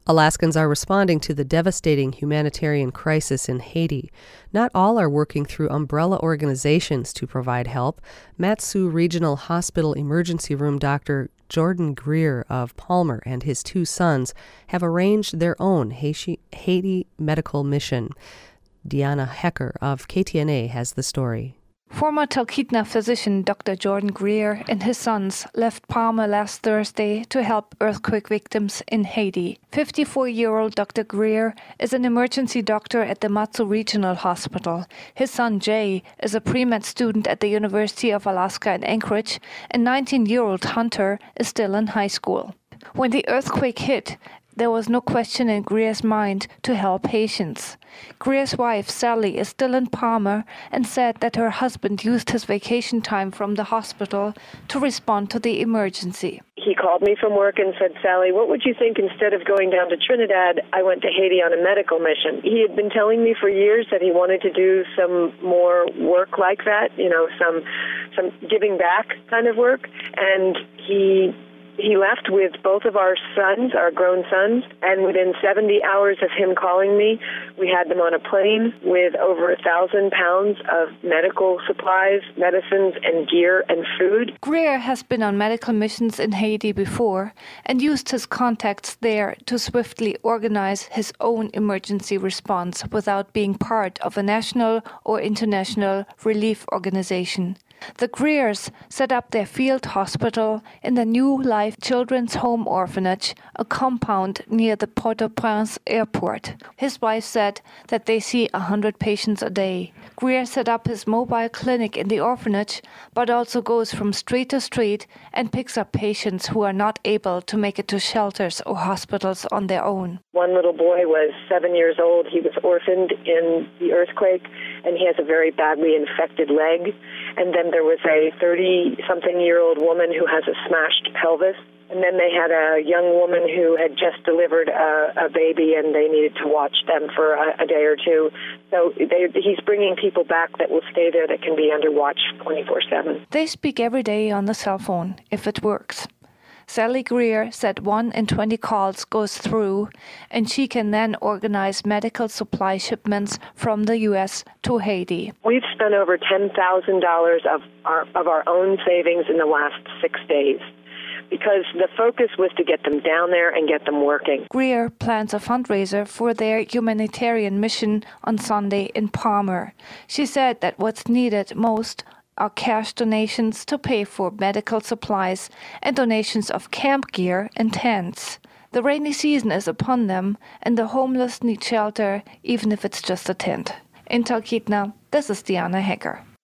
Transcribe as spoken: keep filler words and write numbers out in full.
Alaskans are responding to the devastating humanitarian crisis in Haiti. Not all are working through umbrella organizations to provide help. Mat-Su Regional Hospital Emergency Room Doctor Jordan Greer of Palmer and his two sons have arranged their own Haiti medical mission. Deanna Hecker of K T N A has the story. Former Talkeetna physician Doctor Jordan Greer and his sons left Palmer last Thursday to help earthquake victims in Haiti. fifty-four-year-old Doctor Greer is an emergency doctor at the Mat-Su Regional Hospital. His son Jay is a pre-med student at the University of Alaska in Anchorage, and nineteen-year-old Hunter is still in high school. When the earthquake hit, there was no question in Greer's mind to help patients. Greer's wife, Sally, is still in Palmer and said that her husband used his vacation time from the hospital to respond to the emergency. He called me from work and said, Sally, what would you think instead of going down to Trinidad, I went to Haiti on a medical mission? He had been telling me for years that he wanted to do some more work like that, you know, some some giving back kind of work. And he He left with both of our sons, our grown sons, and within seventy hours of him calling me, we had them on a plane with over a thousand pounds of medical supplies, medicines, and gear and food. Greer has been on medical missions in Haiti before and used his contacts there to swiftly organize his own emergency response without being part of a national or international relief organization. The Greers set up their field hospital in the New Life Children's Home Orphanage, a compound near the Port-au-Prince airport. His wife said that they see one hundred patients a day. Greer set up his mobile clinic in the orphanage, but also goes from street to street and picks up patients who are not able to make it to shelters or hospitals on their own. One little boy was seven years old. He was orphaned in the earthquake, and he has a very badly infected leg. And then there was a thirty-something-year-old woman who has a smashed pelvis. And then they had a young woman who had just delivered a, a baby, and they needed to watch them for a, a day or two. So they, he's bringing people back that will stay there that can be under watch twenty-four seven. They speak every day on the cell phone, if it works. Sally Greer said one in twenty calls goes through, and she can then organize medical supply shipments from the U S to Haiti. We've spent over ten thousand dollars of our, of our own savings in the last six days. Because the focus was to get them down there and get them working. Greer plans a fundraiser for their humanitarian mission on Sunday in Palmer. She said that what's needed most are cash donations to pay for medical supplies and donations of camp gear and tents. The rainy season is upon them, and the homeless need shelter, even if it's just a tent. In Talkeetna, this is Deanna Hecker.